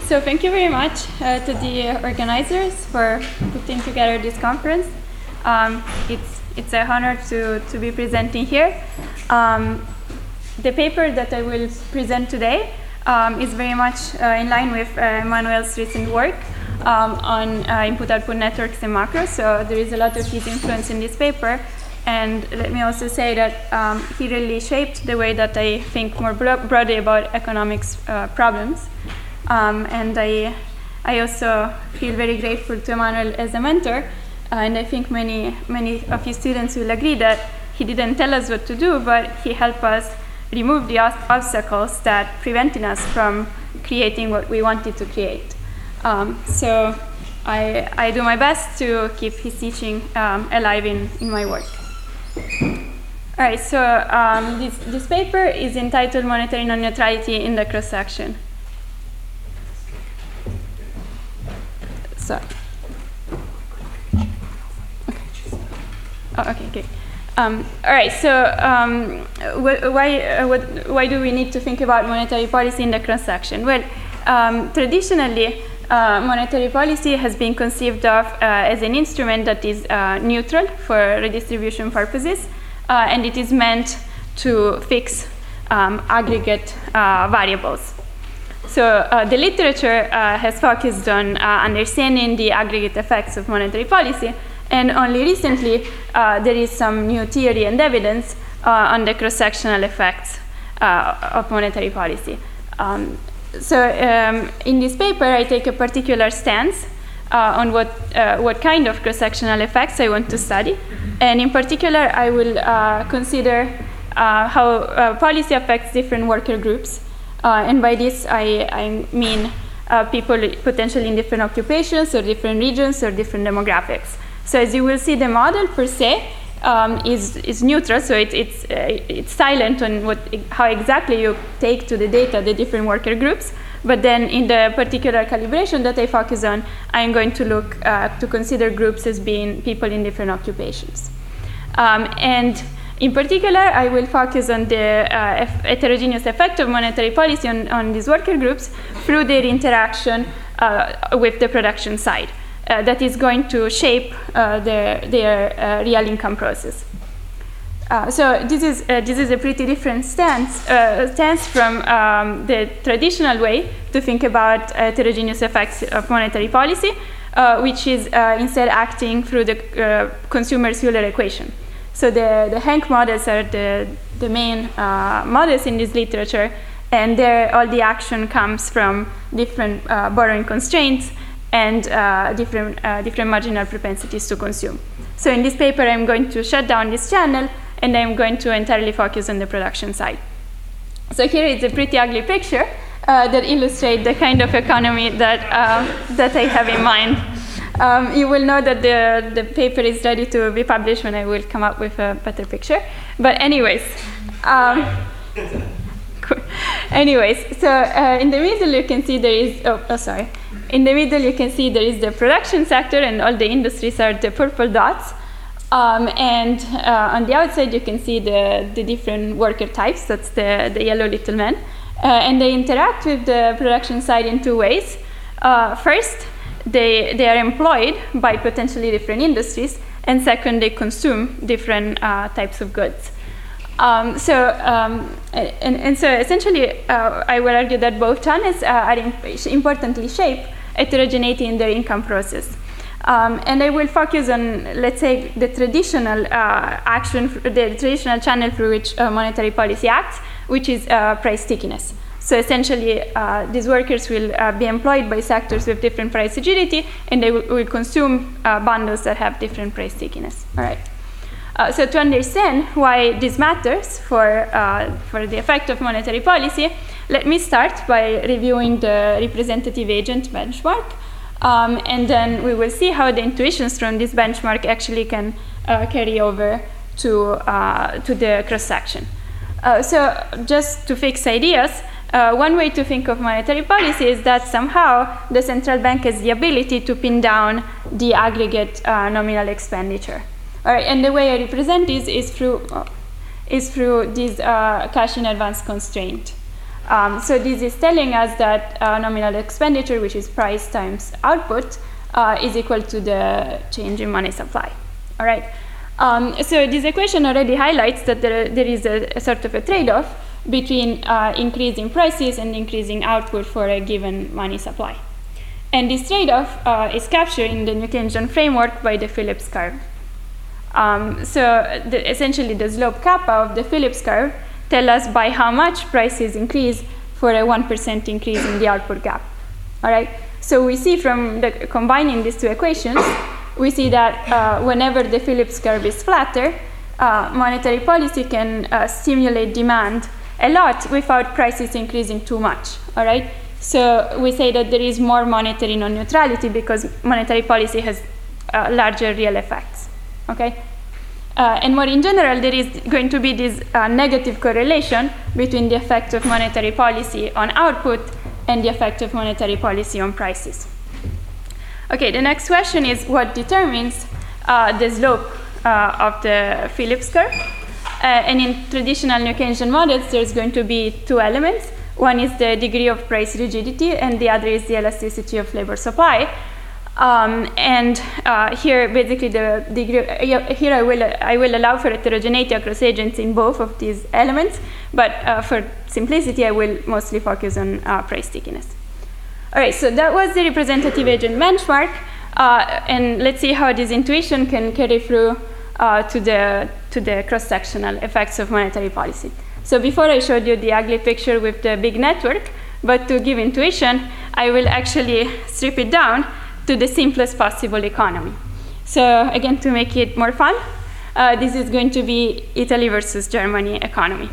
So thank you very much to the organizers for putting together this conference. It's an honor to be presenting here. The paper that I will present today is very much in line with Manuel's recent work on input-output networks and macros. So there is a lot of his influence in this paper. And let me also say that he really shaped the way that I think more broadly about economics problems. And I also feel very grateful to Emmanuel as a mentor. And I think many of his students will agree that he didn't tell us what to do, but he helped us remove the obstacles that prevented us from creating what we wanted to create. So I do my best to keep his teaching alive in my work. All right, so this paper is entitled Monetary Non-Neutrality in the Cross-Section. So, okay, good. All right, so why do we need to think about monetary policy in the cross-section? Well, traditionally, monetary policy has been conceived of as an instrument that is neutral for redistribution purposes, and it is meant to fix aggregate variables. So the literature has focused on understanding the aggregate effects of monetary policy, and only recently there is some new theory and evidence on the cross-sectional effects of monetary policy. So in this paper, I take a particular stance on what kind of cross-sectional effects I want to study. And in particular, I will consider how policy affects different worker groups. And by this, I mean people potentially in different occupations or different regions or different demographics. So as you will see, the model per se is neutral, so it's silent on how exactly you take to the data the different worker groups. But then in the particular calibration that I focus on, I'm going to look to consider groups as being people in different occupations. And in particular, I will focus on the heterogeneous effect of monetary policy on these worker groups through their interaction with the production side. That is going to shape their real income process. So this is a pretty different stance from the traditional way to think about heterogeneous effects of monetary policy, which is instead acting through the consumer-Euler equation. So the Henk models are the main models in this literature, and there all the action comes from different borrowing constraints and different marginal propensities to consume. So in this paper, I'm going to shut down this channel, and I'm going to entirely focus on the production side. So here is a pretty ugly picture that illustrates the kind of economy that I have in mind. You will know that the paper is ready to be published when I will come up with a better picture. But anyways, so in the middle you can see there is, in the middle you can see there is the production sector, and all the industries are the purple dots. And on the outside you can see the different worker types, that's the yellow little men. And they interact with the production side in two ways. First, they are employed by potentially different industries, and second, they consume different types of goods. So essentially, I will argue that both channels importantly shape heterogeneity in their income process. And I will focus on, let's say, the traditional the traditional channel through which monetary policy acts, which is price stickiness. So essentially, these workers will be employed by sectors with different price rigidity, and they will consume bundles that have different price stickiness. All right. So to understand why this matters for the effect of monetary policy, let me start by reviewing the representative agent benchmark, and then we will see how the intuitions from this benchmark actually can carry over to the cross-section. So just to fix ideas, one way to think of monetary policy is that somehow the central bank has the ability to pin down the aggregate nominal expenditure. All right, and the way I represent this is through this cash in advance constraint. So this is telling us that nominal expenditure, which is price times output, is equal to the change in money supply. All right. So this equation already highlights that there is a sort of a trade-off between increasing prices and increasing output for a given money supply. And this trade-off is captured in the New Keynesian framework by the Phillips curve. Essentially the slope kappa of the Phillips curve tell us by how much prices increase for a 1% increase in the output gap. All right. So we see from combining these two equations, we see that whenever the Phillips curve is flatter, monetary policy can stimulate demand a lot without prices increasing too much. All right. So we say that there is more monetary non-neutrality because monetary policy has larger real effects. Okay. And more in general, there is going to be this negative correlation between the effect of monetary policy on output and the effect of monetary policy on prices. Okay, the next question is what determines the slope of the Phillips curve? And in traditional New Keynesian models, there's going to be two elements. One is the degree of price rigidity, and the other is the elasticity of labor supply. Here, basically, the degree. Here, I will allow for heterogeneity across agents in both of these elements, but for simplicity, I will mostly focus on price stickiness. All right, so that was the representative agent benchmark, and let's see how this intuition can carry through to the cross-sectional effects of monetary policy. So before I showed you the ugly picture with the big network, but to give intuition, I will actually strip it down to the simplest possible economy. So again, to make it more fun, this is going to be Italy versus Germany economy.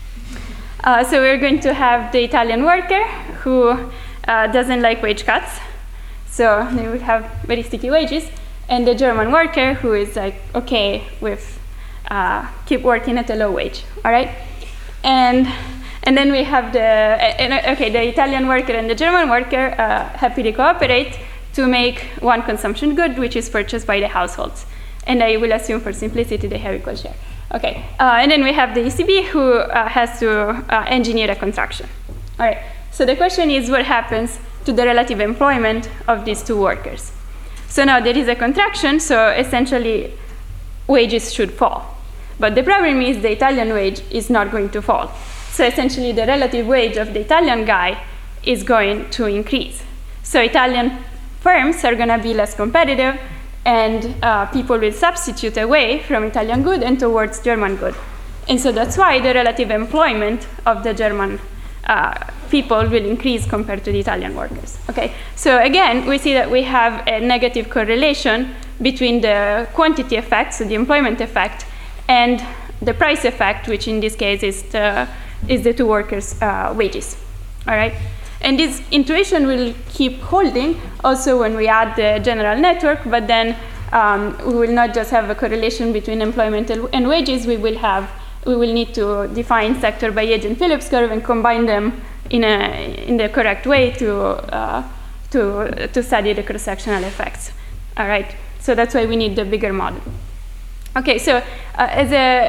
So we're going to have the Italian worker who doesn't like wage cuts, so they will have very sticky wages, and the German worker who is like okay with keep working at a low wage. All right, and then we have the Italian worker and the German worker happily cooperate to make one consumption good, which is purchased by the households. And I will assume for simplicity they have equal share. Okay, and then we have the ECB who has to engineer a contraction. All right, so the question is what happens to the relative employment of these two workers? So now there is a contraction, so essentially wages should fall. But the problem is the Italian wage is not going to fall. So essentially the relative wage of the Italian guy is going to increase. So Italian firms are going to be less competitive, and people will substitute away from Italian good and towards German good. And so that's why the relative employment of the German people will increase compared to the Italian workers. Okay, so again, we see that we have a negative correlation between the quantity effect, so the employment effect, and the price effect, which in this case is the two workers' wages. All right. And this intuition will keep holding also when we add the general network, but then we will not just have a correlation between employment and wages, we will need to define sector by agent Phillips curve and combine them in the correct way to study the cross-sectional effects. All right, so that's why we need the bigger model. Okay, so as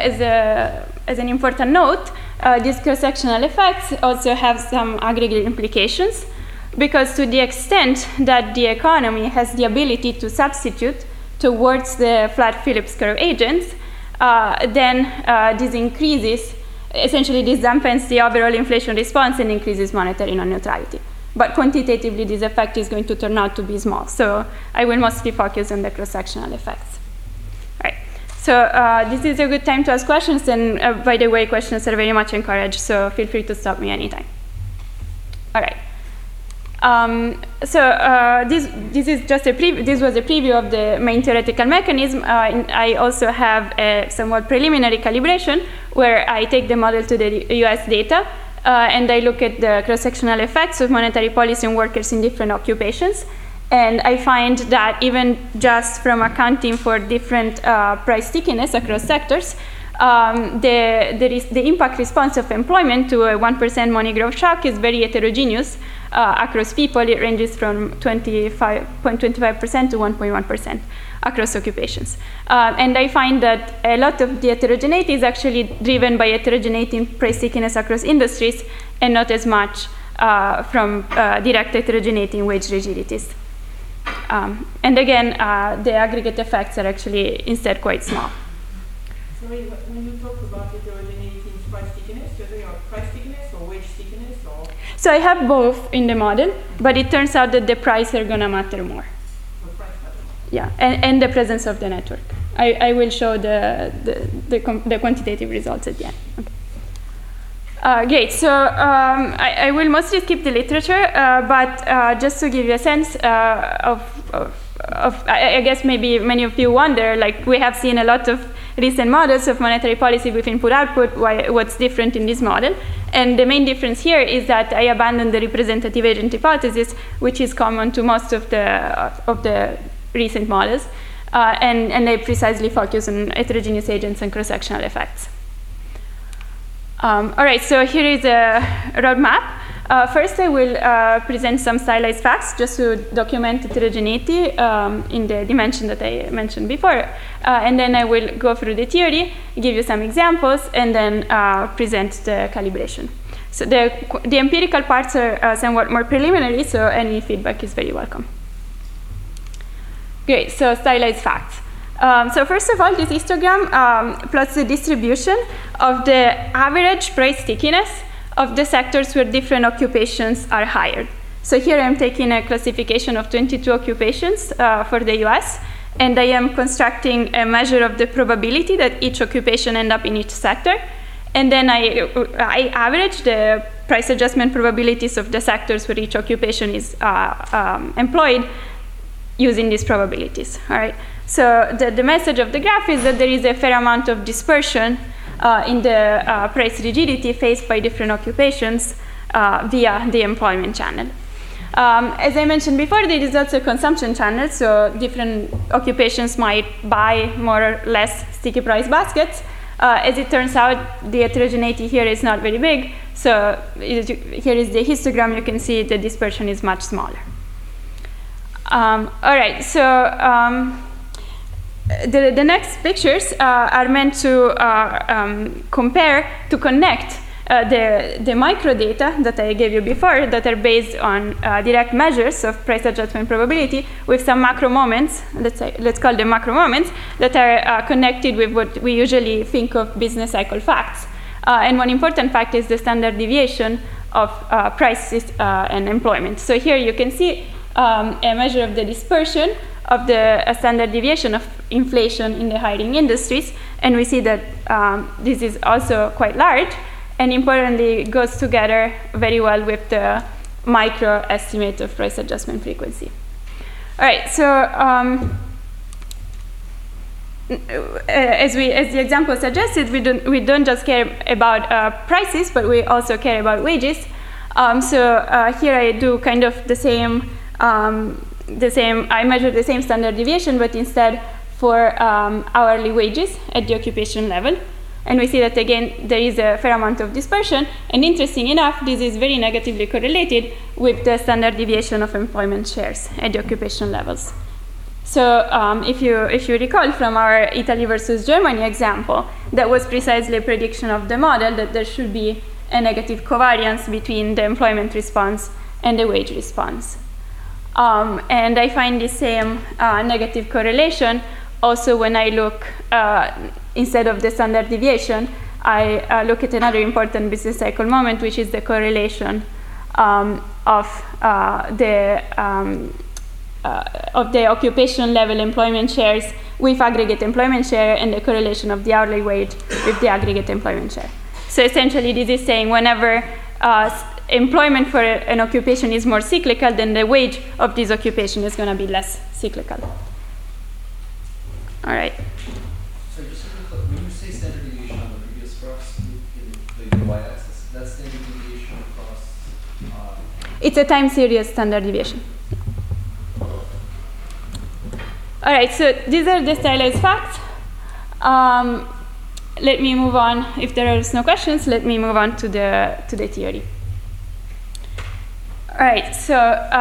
an important note, these cross-sectional effects also have some aggregate implications, because to the extent that the economy has the ability to substitute towards the flat Phillips curve agents, then this increases, essentially this dampens the overall inflation response and increases monetary non-neutrality. But quantitatively, this effect is going to turn out to be small. So I will mostly focus on the cross-sectional effects. So this is a good time to ask questions, and by the way, questions are very much encouraged, so feel free to stop me anytime. All right. This is just this was a preview of the main theoretical mechanism. I also have a somewhat preliminary calibration where I take the model to the US data and I look at the cross-sectional effects of monetary policy on workers in different occupations. And I find that even just from accounting for different price stickiness across sectors, the impact response of employment to a 1% money growth shock is very heterogeneous across people. It ranges from 25.25% to 1.1% across occupations. And I find that a lot of the heterogeneity is actually driven by heterogeneity in price stickiness across industries and not as much from direct heterogeneity in wage rigidities. And again, the aggregate effects are actually instead quite small. Sorry, when you talk about heterogeneity in price stickiness, you're talking about price stickiness or wage stickiness? Or? So I have both in the model, but it turns out that the price are going to matter more. Yeah, and the presence of the network. I will show the quantitative results at the end. Okay. Great, so I will mostly skip the literature, but just to give you a sense of I guess maybe many of you wonder, like we have seen a lot of recent models of monetary policy with input-output, what's different in this model. And the main difference here is that I abandoned the representative agent hypothesis, which is common to most of the recent models, and they precisely focus on heterogeneous agents and cross-sectional effects. All right, so here is a roadmap. First, I will present some stylized facts just to document heterogeneity in the dimension that I mentioned before. And then I will go through the theory, give you some examples, and then present the calibration. So the empirical parts are somewhat more preliminary, so any feedback is very welcome. Great, so stylized facts. So first of all, this histogram plots the distribution of the average price stickiness of the sectors where different occupations are hired. So here I'm taking a classification of 22 occupations for the US, and I am constructing a measure of the probability that each occupation end up in each sector. And then I average the price adjustment probabilities of the sectors where each occupation is employed using these probabilities, all right? So the message of the graph is that there is a fair amount of dispersion in the price rigidity faced by different occupations via the employment channel. As I mentioned before, there is also a consumption channel, so different occupations might buy more or less sticky price baskets. As it turns out, the heterogeneity here is not very big, so here is the histogram. You can see the dispersion is much smaller. All right, so the next pictures are meant to connect the micro data that I gave you before that are based on direct measures of price adjustment probability with some macro moments, let's call them macro moments, that are connected with what we usually think of business cycle facts. And one important fact is the standard deviation of prices and employment. So here you can see a measure of the dispersion of the standard deviation of inflation in the hiring industries, and we see that this is also quite large, and importantly goes together very well with the micro estimate of price adjustment frequency. All right, so as the example suggested, we don't just care about prices, but we also care about wages. So here I do kind of the same. I measure the same standard deviation, but instead for hourly wages at the occupation level. And we see that, again, there is a fair amount of dispersion. And interesting enough, this is very negatively correlated with the standard deviation of employment shares at the occupation levels. So if you recall from our Italy versus Germany example, that was precisely a prediction of the model that there should be a negative covariance between the employment response and the wage response. And I find the same negative correlation also when I look, instead of the standard deviation, I look at another important business cycle moment, which is the correlation of the occupation level employment shares with aggregate employment share, and the correlation of the hourly wage with the aggregate employment share. So essentially, this is saying whenever employment for an occupation is more cyclical, then the wage of this occupation is going to be less cyclical. All right. So just to be clear, when you say standard deviation on the previous graphs, the y-axis, that's standard deviation across? It's a time series standard deviation. All right, so these are the stylized facts. let me move on. If there are no questions, let me move on to the theory. All right, so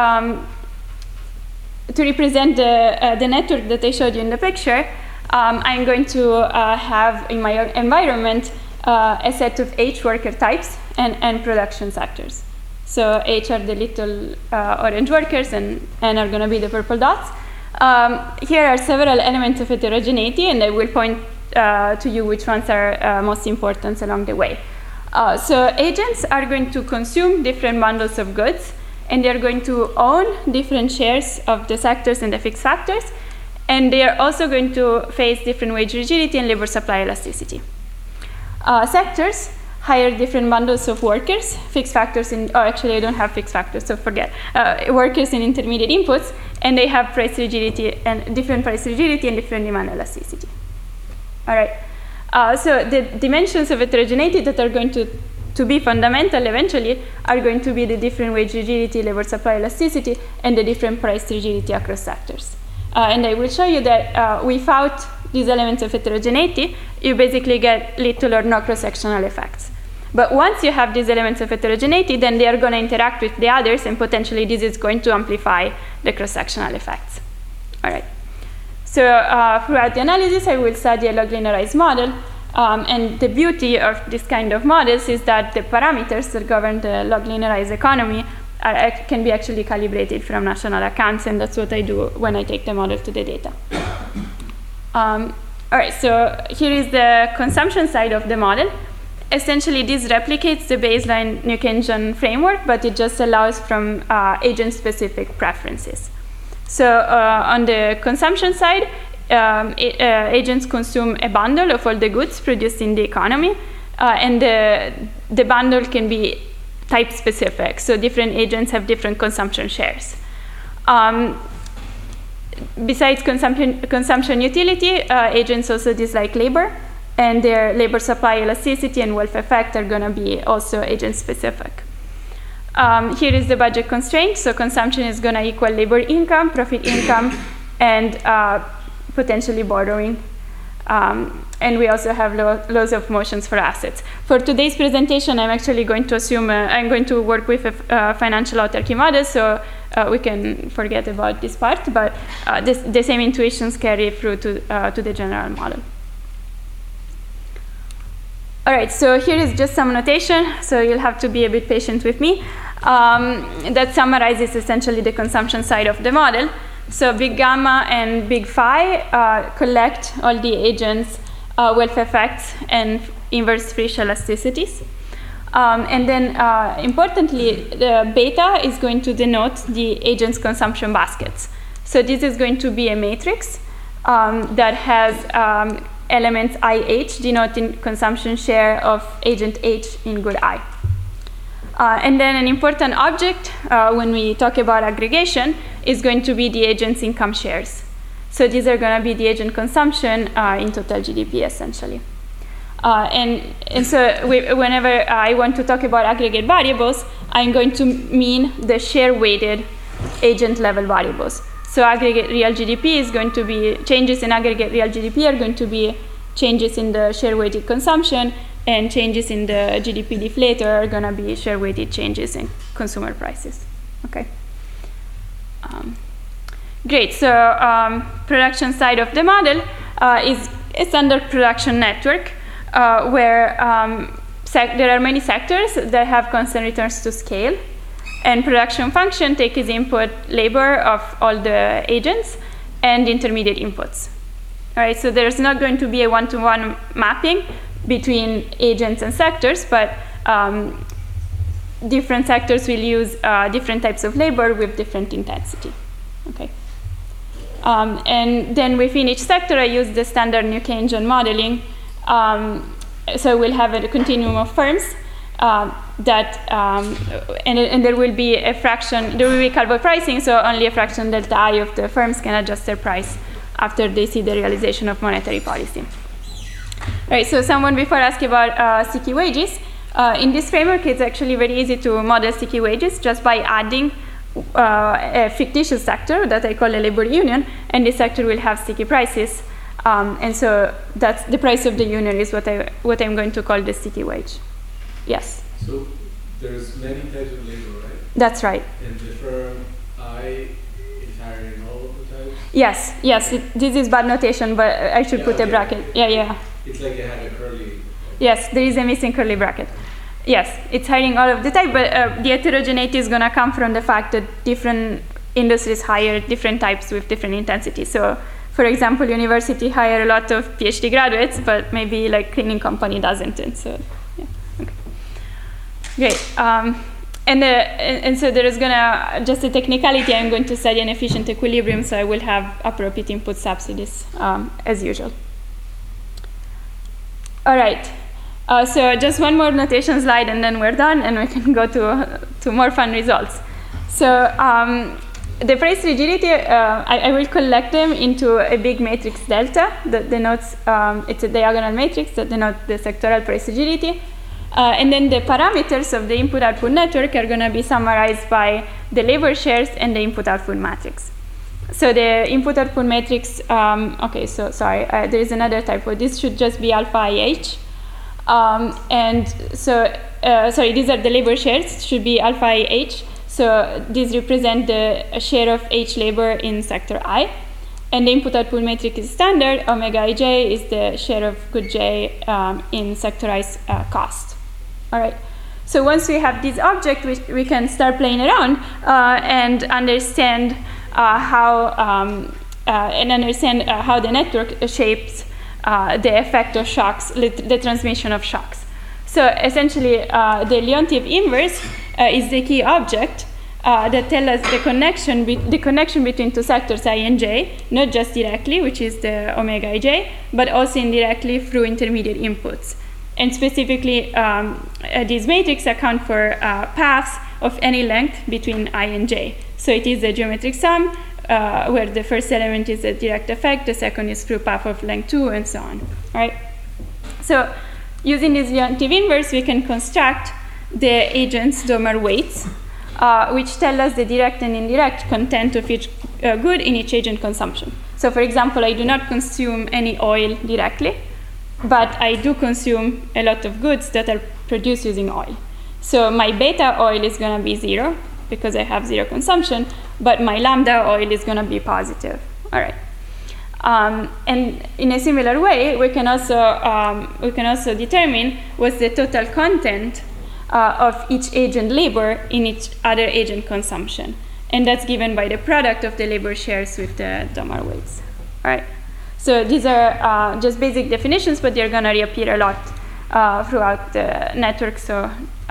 to represent the network that I showed you in the picture, I'm going to have in my environment a set of H worker types and production sectors. So H are the little orange workers, and N are going to be the purple dots. Here are several elements of heterogeneity, and I will point to you which ones are most important along the way. So agents are going to consume different bundles of goods, and they are going to own different shares of the sectors and the fixed factors, and they are also going to face different wage rigidity and labor supply elasticity. Sectors hire different bundles of workers, fixed factors actually I don't have fixed factors, so forget. Workers in intermediate inputs, and they have price rigidity and different price rigidity and different demand elasticity. All right, so the dimensions of heterogeneity that are going to be fundamental eventually are going to be the different wage rigidity, labor supply elasticity, and the different price rigidity across sectors. And I will show you that without these elements of heterogeneity, you basically get little or no cross-sectional effects. But once you have these elements of heterogeneity, then they are going to interact with the others, and potentially this is going to amplify the cross-sectional effects. All right. So throughout the analysis, I will study a log linearized model. And the beauty of this kind of models is that the parameters that govern the log linearized economy can be actually calibrated from national accounts, and that's what I do when I take the model to the data. All right, so here is the consumption side of the model. Essentially, this replicates the baseline New Keynesian framework, but it just allows from agent-specific preferences. So on the consumption side, agents consume a bundle of all the goods produced in the economy, and the bundle can be type specific, so different agents have different consumption shares. Besides consumption utility, agents also dislike labor, and their labor supply elasticity and wealth effect are going to be also agent specific. Here is the budget constraint, so consumption is going to equal labor income, profit income, and potentially borrowing. And we also have laws of motions for assets. For today's presentation, I'm actually going to assume I'm going to work with a financial autarky model, so we can forget about this part, but the same intuitions carry through to the general model. All right, so here is just some notation, so you'll have to be a bit patient with me. That summarizes essentially the consumption side of the model. So big gamma and big phi collect all the agents' wealth effects and inverse Frisch elasticities. And then importantly, the beta is going to denote the agent's consumption baskets. So this is going to be a matrix that has elements IH denoting consumption share of agent H in good I. And then an important object when we talk about aggregation is going to be the agent's income shares. So these are going to be the agent consumption in total GDP essentially. And so whenever I want to talk about aggregate variables, I'm going to mean the share-weighted agent level variables. So aggregate real GDP is going to be, changes in aggregate real GDP are going to be changes in the share-weighted consumption, and changes in the GDP deflator are going to be share-weighted changes in consumer prices. Okay. Great. So production side of the model is a standard production network where there are many sectors that have constant returns to scale, and production function takes as input labor of all the agents and intermediate inputs. All right. So there's not going to be a one-to-one mapping between agents and sectors, but different sectors will use different types of labor with different intensity. Okay. And then within each sector, I use the standard New Keynesian modeling. So we'll have a continuum of firms that, and there will be a fraction, there will be carbon pricing, so only a fraction delta I of the firms can adjust their price after they see the realization of monetary policy. All right, so someone before asked about sticky wages. In this framework, it's actually very easy to model sticky wages just by adding a fictitious sector that I call a labor union, and this sector will have sticky prices. And so that's the price of the union is what I'm going to call the city wage. Yes. So there's many types of labor, right? That's right. And the firm I is hiring all of the types? Yes. This is bad notation, but I should put a bracket. Yeah. It's like it had a curly. Yes, there is a missing curly bracket. Yes, it's hiring all of the type, but the heterogeneity is going to come from the fact that different industries hire different types with different intensity. So, for example, university hire a lot of PhD graduates, but maybe like cleaning company doesn't. And so, yeah, okay. Great. And so there is just a technicality. I'm going to study an efficient equilibrium, so I will have appropriate input subsidies as usual. All right. So just one more notation slide, and then we're done, and we can go to more fun results. So the price rigidity, I will collect them into a big matrix delta that denotes, it's a diagonal matrix that denotes the sectoral price rigidity. And then the parameters of the input-output network are going to be summarized by the labor shares and the input-output matrix. So the input-output matrix, okay, so sorry, there is another typo. This should just be alpha IH. And so, sorry, these are the labor shares, should be alpha IH. So these represent the share of H labor in sector I. And the input-output matrix is standard. Omega ij is the share of good J in sector I's cost. All right. So once we have this object, we can start playing around and understand how the network shapes the effect of shocks, the transmission of shocks. So essentially, the Leontief inverse is the key object that tells us the connection between two sectors I and J, not just directly, which is the omega ij, but also indirectly through intermediate inputs. And specifically, these matrices account for paths of any length between I and J. So it is a geometric sum, where the first element is a direct effect, the second is through path of length 2, and so on. All right? So using this Leontief inverse, we can construct the agent's Dommer weights, which tell us the direct and indirect content of each good in each agent consumption. So for example, I do not consume any oil directly, but I do consume a lot of goods that are produced using oil. So my beta oil is going to be 0 because I have 0 consumption, but my lambda oil is going to be positive. All right. And in a similar way, we can also determine what's the total content of each agent labor in each other agent consumption, and that's given by the product of the labor shares with the Dommer weights. All right. So these are just basic definitions, but they're going to reappear a lot throughout the network. So,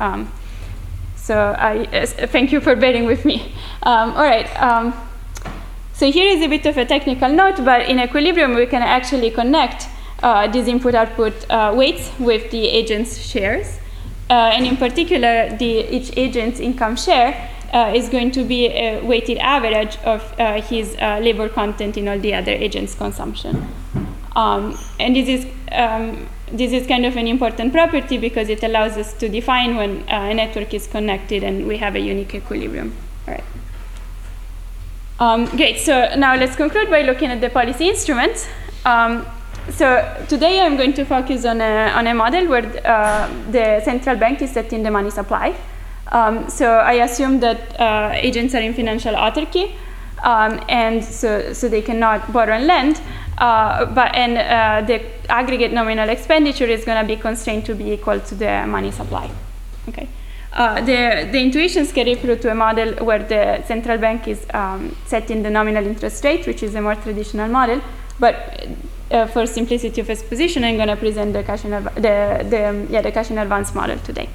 thank you for bearing with me. All right. So here is a bit of a technical note, but in equilibrium, we can actually connect these input-output weights with the agent's shares. And in particular, each agent's income share is going to be a weighted average of his labor content in all the other agents' consumption. And this is kind of an important property because it allows us to define when a network is connected and we have a unique equilibrium. All right. Great. So now let's conclude by looking at the policy instruments. So today I'm going to focus on a model where the central bank is setting the money supply. So I assume that agents are in financial autarky, and so they cannot borrow and lend, the aggregate nominal expenditure is going to be constrained to be equal to the money supply. Okay. The intuitions carry through to a model where the central bank is setting the nominal interest rate, which is a more traditional model, but for simplicity of exposition, I'm going to present the cash in advance model today.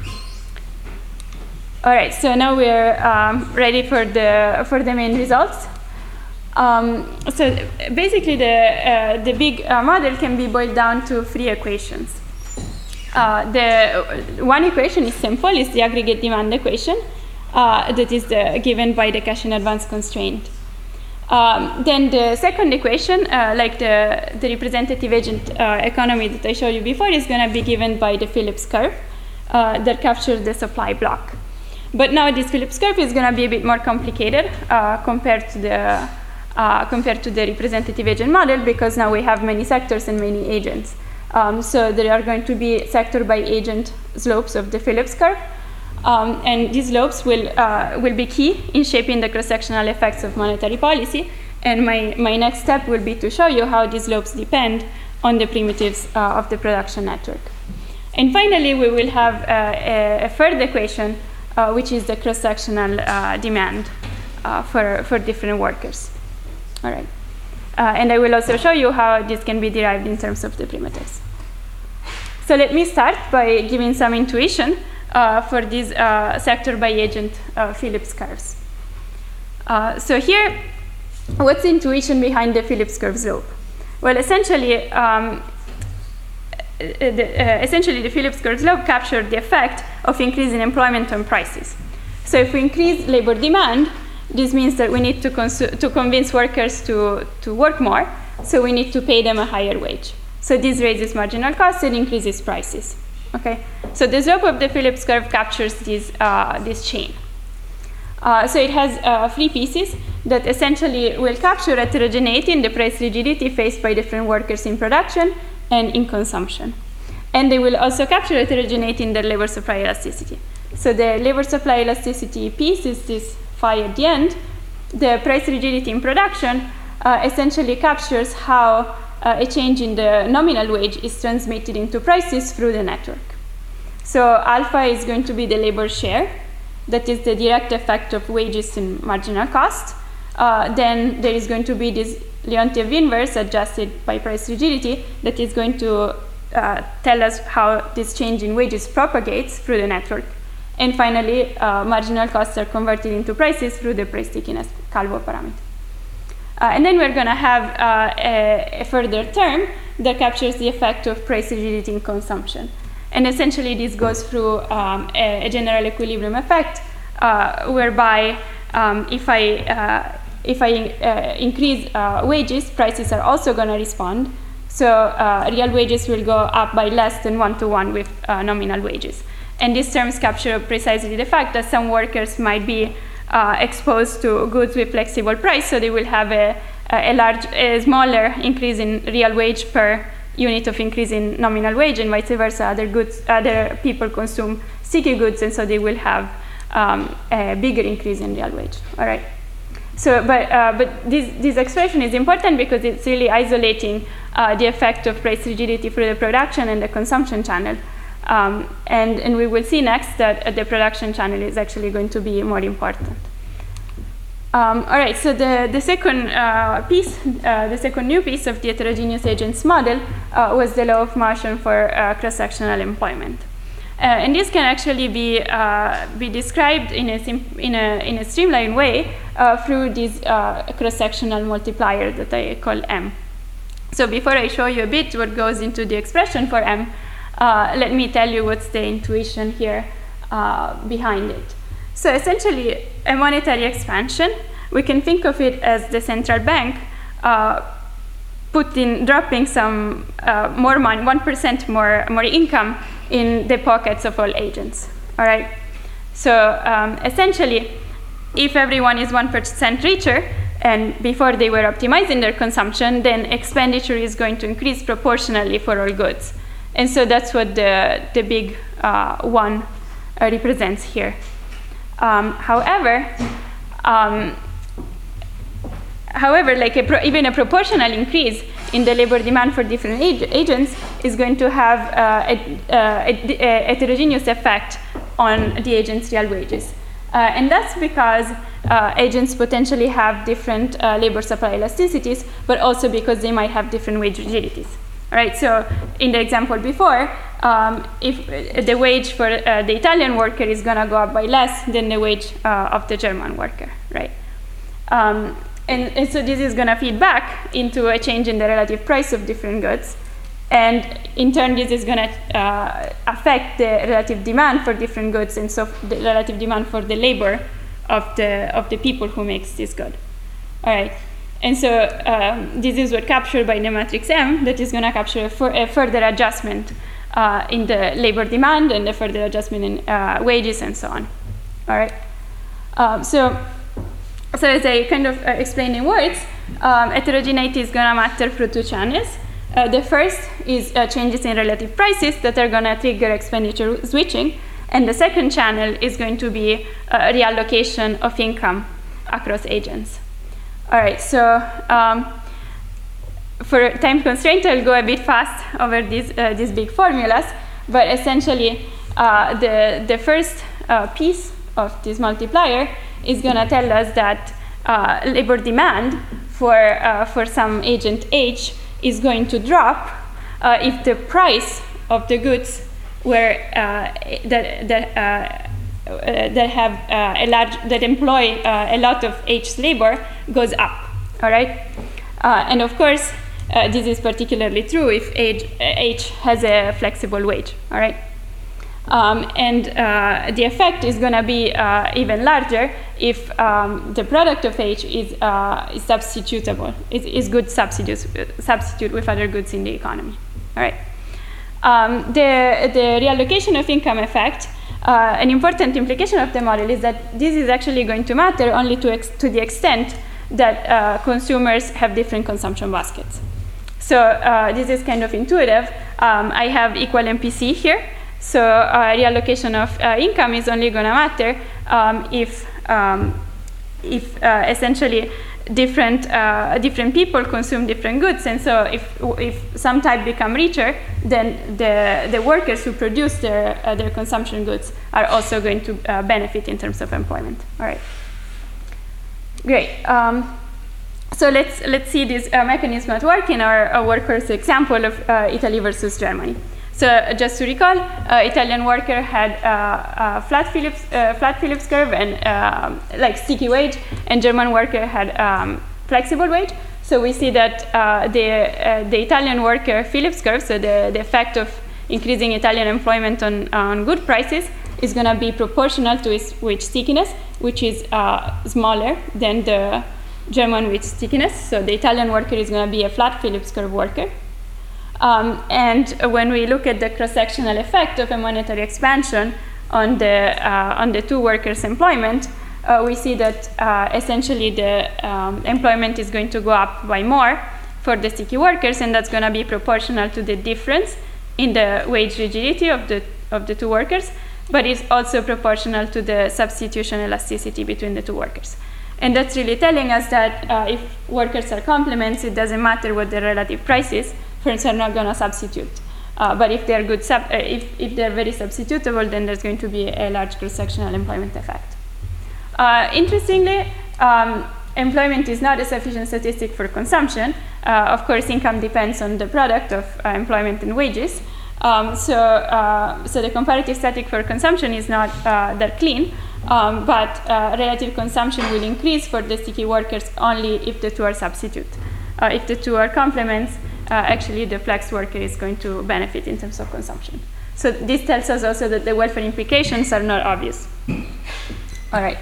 All right, so now we're ready for the main results. So basically, the big model can be boiled down to 3 equations. The one equation is simple; it's the aggregate demand equation that is given by the cash in advance constraint. Then the second equation, like the representative agent economy that I showed you before, is going to be given by the Phillips curve that captures the supply block. But now this Phillips curve is going to be a bit more complicated compared to compared to the representative agent model, because now we have many sectors and many agents. So there are going to be sector by agent slopes of the Phillips curve. And these slopes will be key in shaping the cross-sectional effects of monetary policy. And my next step will be to show you how these slopes depend on the primitives of the production network. And finally, we will have a third equation, which is the cross-sectional demand for different workers. All right. And I will also show you how this can be derived in terms of the primitives. So let me start by giving some intuition for these sector by agent Phillips curves. So here, what's the intuition behind the Phillips curve slope? Well, essentially, the Phillips curve slope captured the effect of increasing employment on prices. So if we increase labor demand, this means that we need to convince workers to work more, so we need to pay them a higher wage. So this raises marginal costs and increases prices. Okay, so the slope of the Phillips curve captures this chain. So it has three pieces that essentially will capture heterogeneity in the price rigidity faced by different workers in production and in consumption. And they will also capture heterogeneity in the labor supply elasticity. So the labor supply elasticity piece is this phi at the end. The price rigidity in production essentially captures how a change in the nominal wage is transmitted into prices through the network. So alpha is going to be the labor share. That is the direct effect of wages and marginal cost. Then there is going to be this Leontief inverse adjusted by price rigidity that is going to tell us how this change in wages propagates through the network. And finally, marginal costs are converted into prices through the price stickiness Calvo parameter. And then we're going to have a further term that captures the effect of price rigidity in consumption. And essentially, this goes through a general equilibrium effect, whereby if I increase wages, prices are also going to respond. So real wages will go up by less than 1-to-1 with nominal wages. And these terms capture precisely the fact that some workers might be exposed to goods with flexible price, so they will have a smaller increase in real wage per unit of increase in nominal wage, and vice versa. Other people consume sticky goods, and so they will have a bigger increase in real wage. All right. So, but this expression is important because it's really isolating the effect of price rigidity through the production and the consumption channel. And we will see next that the production channel is actually going to be more important. All right, so the second piece, the second new piece of the heterogeneous agents model was the law of motion for cross-sectional employment. And this can actually be described in a streamlined way through this cross-sectional multiplier that I call M. So before I show you a bit what goes into the expression for M, let me tell you what's the intuition here behind it. So essentially, a monetary expansion, we can think of it as the central bank dropping some more money, 1% more income in the pockets of all agents. All right. So essentially, if everyone is 1% richer, and before they were optimizing their consumption, then expenditure is going to increase proportionally for all goods. And so that's what the big one represents here. However, like even a proportional increase in the labor demand for different agents is going to have a heterogeneous effect on the agents' real wages. And that's because agents potentially have different labor supply elasticities, but also because they might have different wage rigidities. All right, so in the example before, if the wage for the Italian worker is going to go up by less than the wage of the German worker, right? And so this is going to feed back into a change in the relative price of different goods. And in turn, this is going to affect the relative demand for different goods, and so the relative demand for the labor of the people who makes this good. All right. And so this is what captured by the matrix M that is going to capture a further adjustment in the labor demand and a further adjustment in wages and so on. All right. So as I kind of explained in words, heterogeneity is going to matter through two channels. The first is changes in relative prices that are going to trigger expenditure switching. And the second channel is going to be reallocation of income across agents. All right, so for time constraint, I'll go a bit fast over these big formulas. But essentially, the first piece of this multiplier is going to tell us that labor demand for some agent H is going to drop if the price of the goods that employ a lot of H's labor goes up. All right, and of course this is particularly true if H has a flexible wage. All right. And the effect is going to be even larger if the product of H is substitutable, is good substitute with other goods in the economy. All right. The reallocation of income effect, an important implication of the model is that this is actually going to matter only to the extent that consumers have different consumption baskets. So this is kind of intuitive. I have equal MPC here. So reallocation of income is only going to matter if essentially different people consume different goods, and so if some type become richer, then the workers who produce their consumption goods are also going to benefit in terms of employment. All right, great. So let's see this mechanism at work in our workers example of Italy versus Germany. So just to recall, Italian worker had flat Phillips curve and like sticky wage, and German worker had flexible wage. So we see that the Italian worker Phillips curve, so the effect of increasing Italian employment on good prices, is going to be proportional to its wage stickiness, which is smaller than the German wage stickiness. So the Italian worker is going to be a flat Phillips curve worker. And when we look at the cross-sectional effect of a monetary expansion on the two workers' employment, we see that essentially the employment is going to go up by more for the sticky workers, and that's going to be proportional to the difference in the wage rigidity of the two workers, but it's also proportional to the substitution elasticity between the two workers. And that's really telling us that if workers are complements, it doesn't matter what the relative price is. Firms are not going to substitute, but if they're good, if they're very substitutable, then there's going to be a large cross-sectional employment effect. Interestingly, employment is not a sufficient statistic for consumption. Of course, income depends on the product of employment and wages. So the comparative static for consumption is not that clean, but relative consumption will increase for the sticky workers only if the two are substitute. If the two are complements, actually the flex worker is going to benefit in terms of consumption. So this tells us also that the welfare implications are not obvious. All right.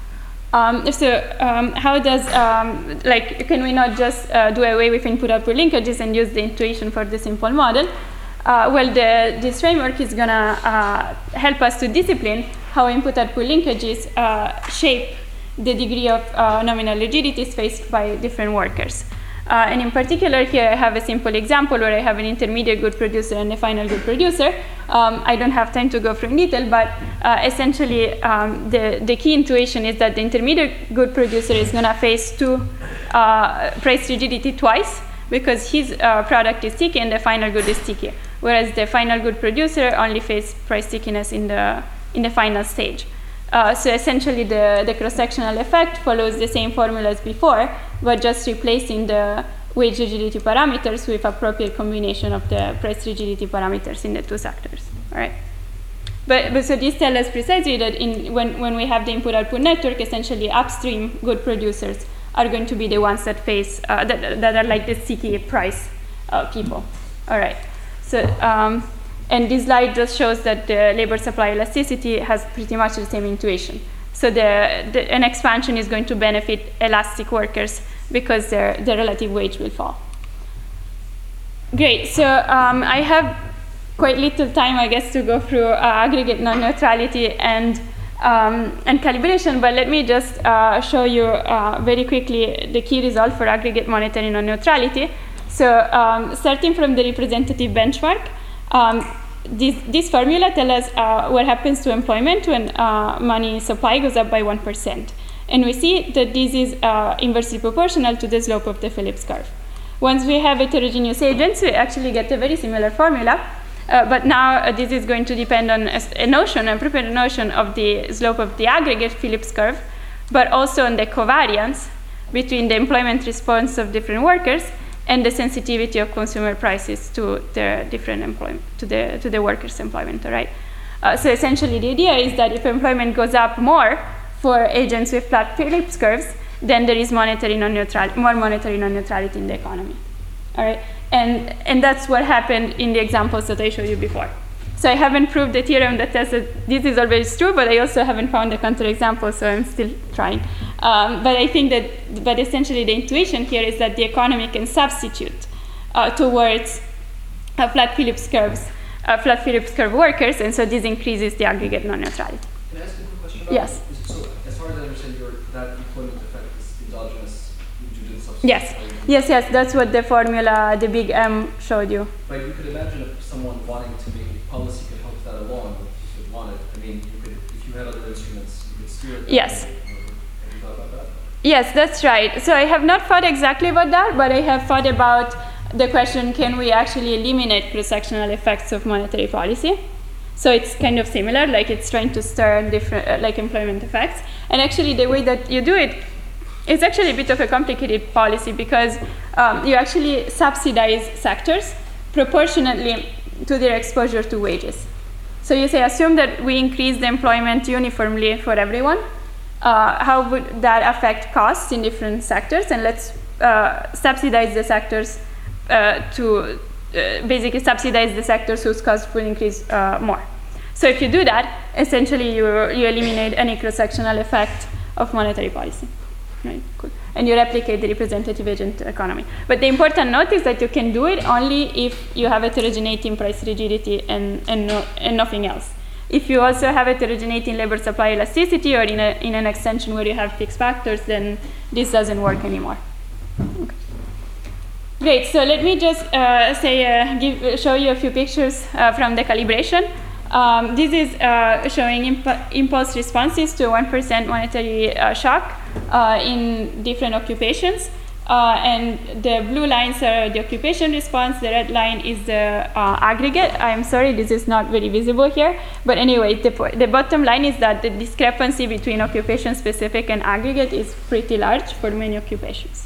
How does, can we not just do away with input-output linkages and use the intuition for the simple model? Well, this framework is going to help us to discipline how input-output linkages shape the degree of nominal rigidities faced by different workers. And in particular, here I have a simple example where I have an intermediate good producer and a final good producer. I don't have time to go through in detail, but essentially the key intuition is that the intermediate good producer is going to face two price rigidity twice, because his product is sticky and the final good is sticky, whereas the final good producer only faces price stickiness in the final stage. So essentially the cross-sectional effect follows the same formula as before, but just replacing the wage rigidity parameters with appropriate combination of the price rigidity parameters in the two sectors. All right. But so this tells us precisely that when we have the input-output network, essentially upstream good producers are going to be the ones that face that are like the sticky price people. All right. So and this slide just shows that the labor supply elasticity has pretty much the same intuition. So an expansion is going to benefit elastic workers because their relative wage will fall. Great. So I have quite little time, I guess, to go through aggregate non-neutrality and and calibration, but let me just show you very quickly the key result for aggregate monetary non-neutrality. So starting from the representative benchmark, this formula tells us what happens to employment when money supply goes up by 1%. And we see that this is inversely proportional to the slope of the Phillips curve. Once we have heterogeneous agents, we actually get a very similar formula. But now this is going to depend on a notion, a prepared notion of the slope of the aggregate Phillips curve, but also on the covariance between the employment response of different workers and the sensitivity of consumer prices to the different employment, to the workers' employment. All right. So essentially, the idea is that if employment goes up more for agents with flat Phillips curves, then there is more monetary non-neutrality in the economy. All right. And that's what happened in the examples that I showed you before. So I haven't proved the theorem that says that this is always true, but I also haven't found a counterexample, so I'm still trying. But I think that, essentially the intuition here is that the economy can substitute towards flat Phillips curve workers, and so this increases the aggregate non-neutrality. Can I ask a quick question? Yes. So as far as I understand, that employment effect is endogenous due to the substitution. Yes, that's what the formula, the big M, showed you. But you could imagine if someone wanting to make policy could help that along, if you wanted. I mean, you could, if you had other instruments, you could steer it. Yes. Have you thought about that? Yes, that's right. So I have not thought exactly about that, but I have thought about the question, can we actually eliminate cross-sectional effects of monetary policy? So it's kind of similar, like it's trying to stir different, like employment effects. And actually the way that you do it, it's actually a bit of a complicated policy because you actually subsidize sectors proportionately to their exposure to wages. So you say, assume that we increase the employment uniformly for everyone. How would that affect costs in different sectors? And let's subsidize the sectors basically subsidize the sectors whose costs will increase more. So if you do that, essentially you eliminate any cross-sectional effect of monetary policy. Right, cool. And you replicate the representative agent economy. But the important note is that you can do it only if you have heterogeneity in price rigidity and nothing else. If you also have heterogeneity in labor supply elasticity or in an extension where you have fixed factors, then this doesn't work anymore. Okay. Great, so let me just show you a few pictures from the calibration. This is showing impulse responses to a 1% monetary shock in different occupations. And the blue lines are the occupation response, the red line is the aggregate. I'm sorry, this is not very visible here. But anyway, the bottom line is that the discrepancy between occupation specific and aggregate is pretty large for many occupations.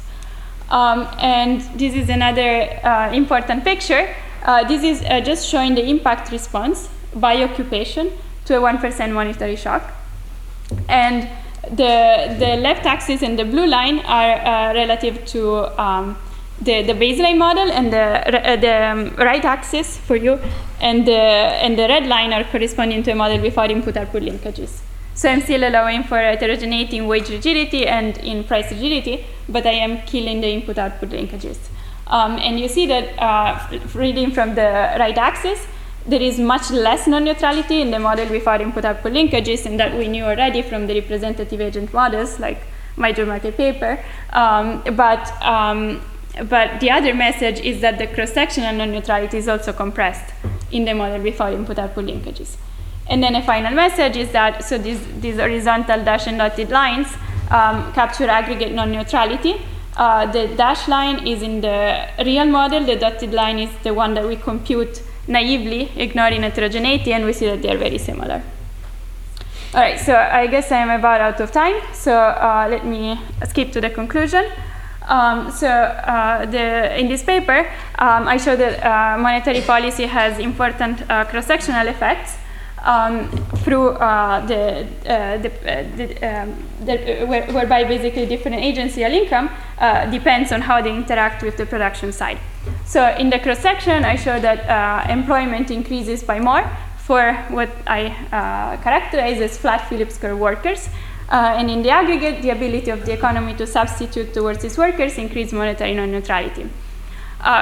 And this is another important picture. This is just showing the impact response by occupation to a 1% monetary shock. And the left axis and the blue line are relative to the baseline model, and the right axis for you and the red line are corresponding to a model without input-output linkages. So I'm still allowing for heterogeneity in wage rigidity and in price rigidity, but I am killing the input-output linkages. And you see that reading from the right axis, there is much less non-neutrality in the model without input-output linkages, and that we knew already from the representative agent models, like my job market paper. But the other message is that the cross-sectional non-neutrality is also compressed in the model without input-output linkages. And then a final message is that, so these horizontal dash and dotted lines capture aggregate non-neutrality. The dash line is in the real model, the dotted line is the one that we compute naively, ignoring heterogeneity, and we see that they are very similar. All right, so I guess I'm about out of time, so let me skip to the conclusion. In this paper, I show that monetary policy has important cross-sectional effects through whereby basically different agency income depends on how they interact with the production side. So in the cross-section, I show that employment increases by more for what I characterize as flat Phillips curve workers. And in the aggregate, the ability of the economy to substitute towards its workers increase monetary non-neutrality.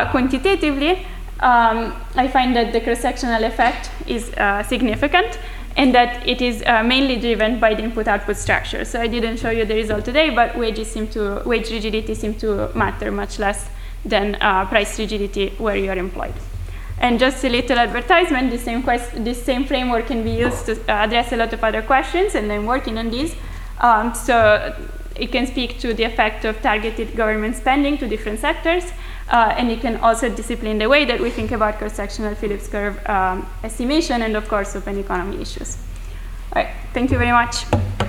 Quantitatively, I find that the cross-sectional effect is significant, and that it is mainly driven by the input-output structure. So I didn't show you the result today, but wage rigidity seem to matter much less than price rigidity where you are employed. And just a little advertisement, this same framework can be used to address a lot of other questions, and I'm working on these. So it can speak to the effect of targeted government spending to different sectors, and it can also discipline the way that we think about cross-sectional Phillips curve estimation and, of course, open economy issues. All right, thank you very much.